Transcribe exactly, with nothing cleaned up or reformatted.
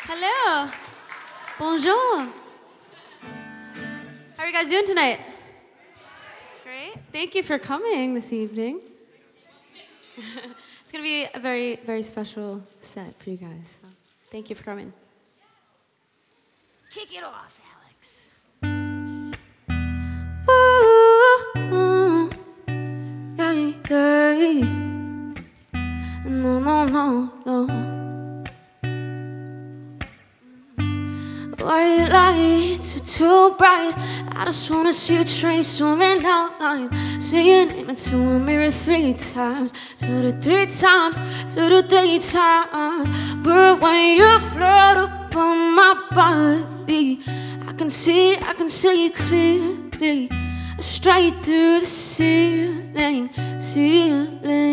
Hello. Bonjour. How are you guys doing tonight? Great. Thank you for coming this evening. It's going to be a very, very special set for you guys. So thank you for coming. Kick it off, Alex. Ooh, yeah, yeah. No, no, no, no. White lights are too bright. I just wanna see a train zooming outline. See your name into a mirror three times. Two to three times, two to three times. But when you float up on my body, I can see, I can see you clearly. Straight through the ceiling, ceiling.